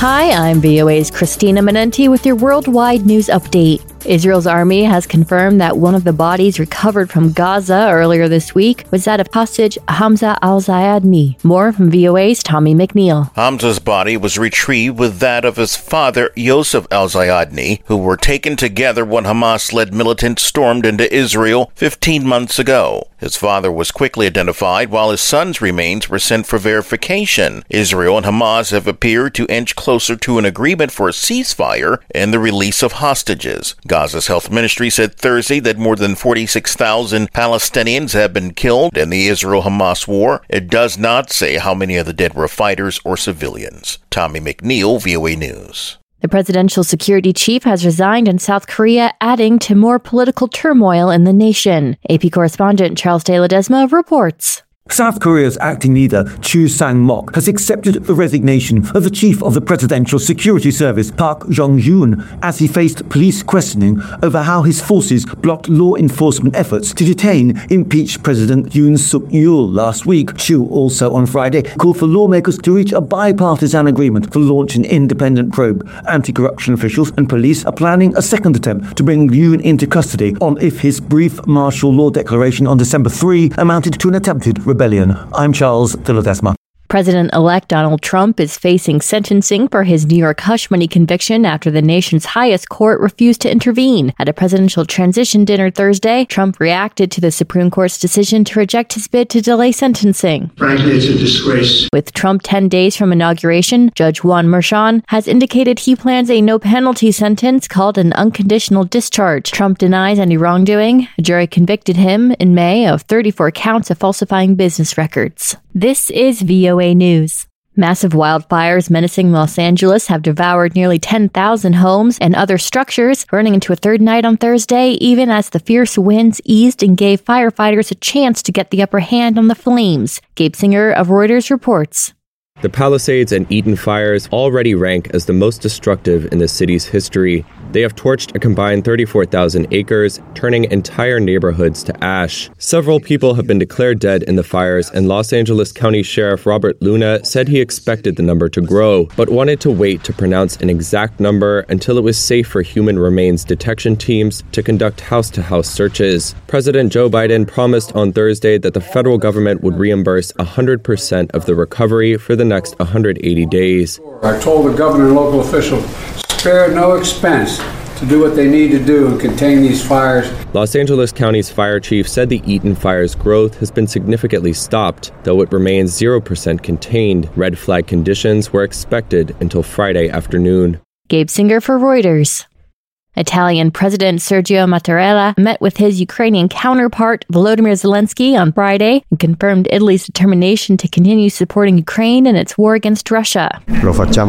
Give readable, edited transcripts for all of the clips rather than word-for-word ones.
Hi, I'm VOA's Christina Menenti with your worldwide news update. Israel's army has confirmed that one of the bodies recovered from Gaza earlier this week was that of hostage Hamza al-Zayadni. More from VOA's Tommy McNeil. Hamza's body was retrieved with that of his father, Yosef al-Zayadni, who were taken together when Hamas-led militants stormed into Israel 15 months ago. His father was quickly identified while his son's remains were sent for verification. Israel and Hamas have appeared to inch closer to an agreement for a ceasefire and the release of hostages. Gaza's health ministry said Thursday that more than 46,000 Palestinians have been killed in the Israel-Hamas war. It does not say how many of the dead were fighters or civilians. Tommy McNeil, VOA News. The presidential security chief has resigned in South Korea, adding to more political turmoil in the nation. AP correspondent Charles De Ledesma reports. South Korea's acting leader, Chu Sang-mok, has accepted the resignation of the chief of the Presidential Security Service, Park Jong-yoon, as he faced police questioning over how his forces blocked law enforcement efforts to detain impeached President Yoon Suk-yeol last week. Chu also on Friday called for lawmakers to reach a bipartisan agreement to launch an independent probe. Anti-corruption officials and police are planning a second attempt to bring Yoon into custody on if his brief martial law declaration on December 3 amounted to an attempted rebellion. I'm Charles De Ledesma. President-elect Donald Trump is facing sentencing for his New York hush money conviction after the nation's highest court refused to intervene. At a presidential transition dinner Thursday, Trump reacted to the Supreme Court's decision to reject his bid to delay sentencing. Frankly, it's a disgrace. With Trump 10 days from inauguration, Judge Juan Merchan has indicated he plans a no-penalty sentence called an unconditional discharge. Trump denies any wrongdoing. A jury convicted him in May of 34 counts of falsifying business records. This is VOA News. Massive wildfires menacing Los Angeles have devoured nearly 10,000 homes and other structures, burning into a third night on Thursday, even as the fierce winds eased and gave firefighters a chance to get the upper hand on the flames. Gabe Singer of Reuters reports. The Palisades and Eaton fires already rank as the most destructive in the city's history. They have torched a combined 34,000 acres, turning entire neighborhoods to ash. Several people have been declared dead in the fires, and Los Angeles County Sheriff Robert Luna said he expected the number to grow, but wanted to wait to pronounce an exact number until it was safe for human remains detection teams to conduct house-to-house searches. President Joe Biden promised on Thursday that the federal government would reimburse 100% of the recovery for the next 180 days. I told the governor and local officials, spare no expense to do what they need to do and contain these fires. Los Angeles County's fire chief said the Eaton fire's growth has been significantly stopped, though it remains 0% contained. Red flag conditions were expected until Friday afternoon. Gabe Singer for Reuters. Italian President Sergio Mattarella met with his Ukrainian counterpart Volodymyr Zelensky on Friday and confirmed Italy's determination to continue supporting Ukraine in its war against Russia. We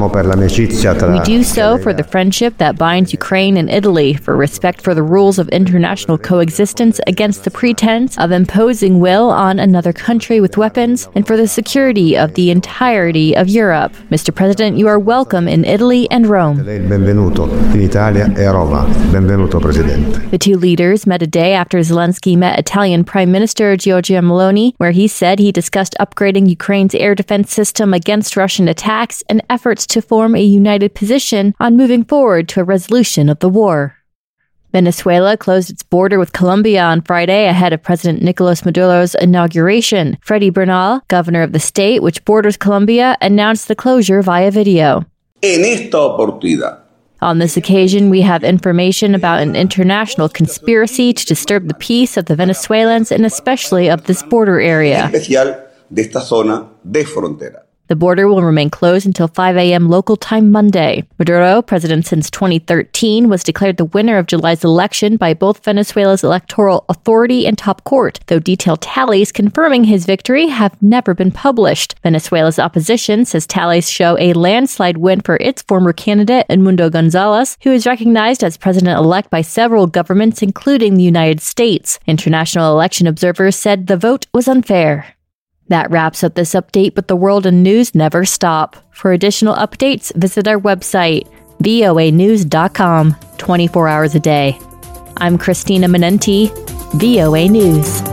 do so for the friendship that binds Ukraine and Italy, for respect for the rules of international coexistence against the pretense of imposing will on another country with weapons, and for the security of the entirety of Europe. Mr. President, you are welcome in Italy and Rome. Benvenuto, Presidente. The two leaders met a day after Zelensky met Italian Prime Minister Giorgia Meloni, where he said he discussed upgrading Ukraine's air defense system against Russian attacks and efforts to form a united position on moving forward to a resolution of the war. Venezuela closed its border with Colombia on Friday ahead of President Nicolas Maduro's inauguration. Freddy Bernal, governor of the state, which borders Colombia, announced the closure via video. On this occasion, we have information about an international conspiracy to disturb the peace of the Venezuelans and especially of this border area. The border will remain closed until 5 a.m. local time Monday. Maduro, president since 2013, was declared the winner of July's election by both Venezuela's electoral authority and top court, though detailed tallies confirming his victory have never been published. Venezuela's opposition says tallies show a landslide win for its former candidate, Edmundo Gonzalez, who is recognized as president-elect by several governments, including the United States. International election observers said the vote was unfair. That wraps up this update, but the world and news never stop. For additional updates, visit our website, voanews.com, 24 hours a day. I'm Christina Menenti, VOA News.